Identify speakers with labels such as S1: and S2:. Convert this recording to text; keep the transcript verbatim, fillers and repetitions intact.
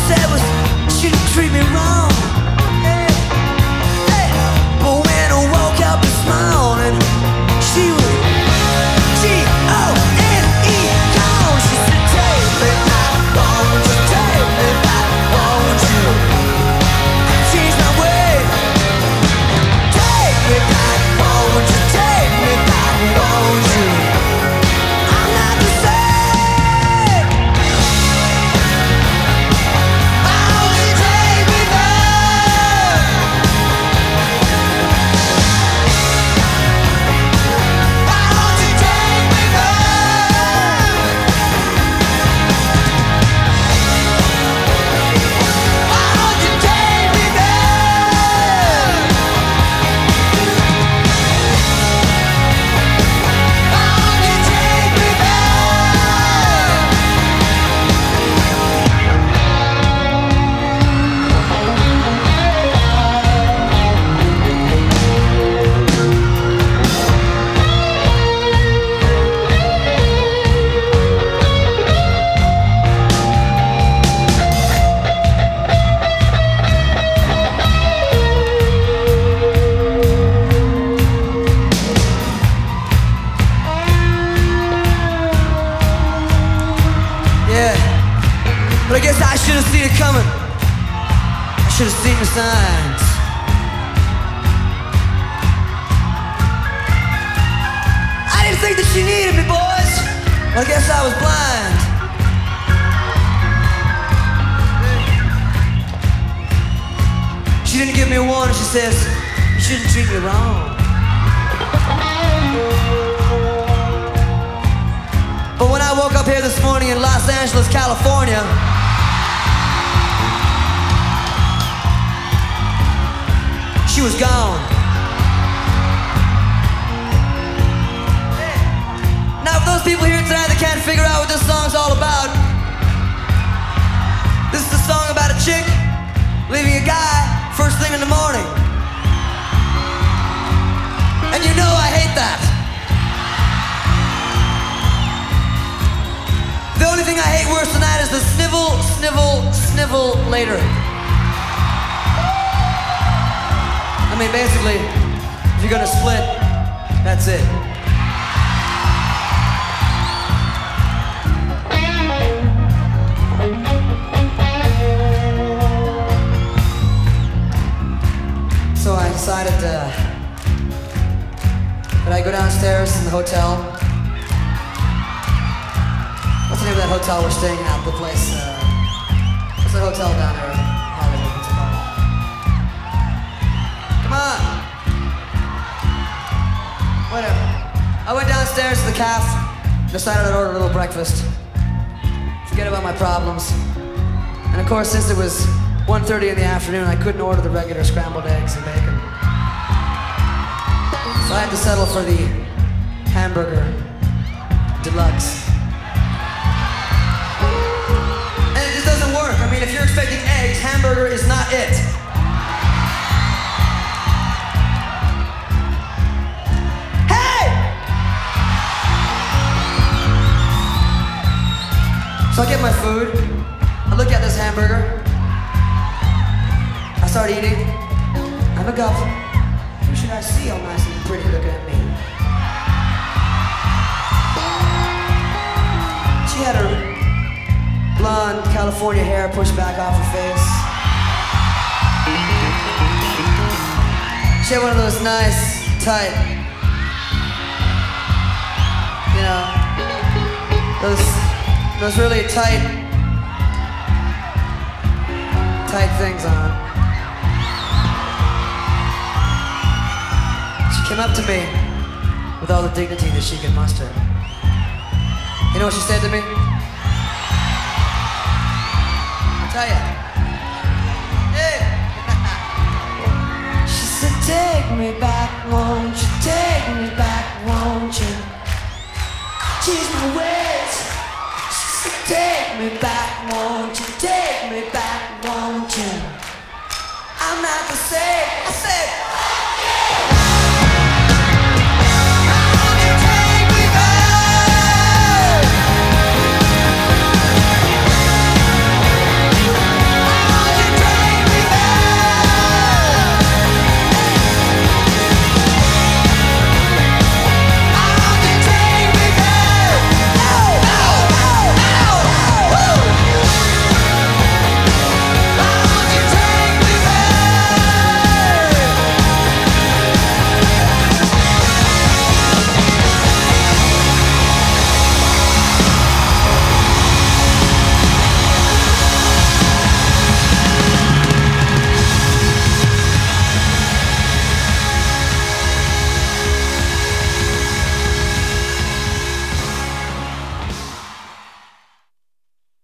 S1: said was she didn't treat me wrong. Hey, hey. But when I woke up this morning, she was G O N E gone. She said, take me back, won't you? Take me back, won't you? Change my way. Take me back, won't you? Take me back, won't you? I'm not the same. Why won't you take me back? Why won't you take me back? Why won't you take me back? Why won't you take me back? Yeah, but I guess I should have seen it coming. I should have seen the signs. I didn't think that she needed me, boys. Well, I guess I was blind. She didn't give me a warning. She says, you shouldn't treat me wrong. But when I woke up here this morning in Los Angeles, California, she was gone. Now for those people here tonight that can't figure out what this song's all about, this is a song about a chick leaving a guy first thing in the morning. And you know I hate that. The only thing I hate worse than that is the snivel, snivel, snivel later. I mean, basically, if you're gonna split, that's it. So I decided to, that I go downstairs in the hotel. What's the name of that hotel we're staying at? The place, uh, what's the hotel down there in Hollywood? What's it called? Come on! Whatever. I went downstairs to the cafe, decided I'd order a little breakfast. Forget about my problems. And of course, since it was one thirty in the afternoon, I couldn't order the regular scrambled eggs and bacon. So I had to settle for the hamburger deluxe. I mean, if you're expecting eggs, hamburger is not it. Hey! So I get my food. I look at this hamburger. I start eating. I look up. Who should I see all nice and pretty looking at me? She had her blonde California hair pushed back off her face. She had one of those nice, tight, you know, those those really tight, tight things on. She came up to me with all the dignity that she could muster. You know what she said to me? Tell ya. Hey. She said, take me back, won't you? Take me back, won't you? Change my ways. She said, take me back, won't you?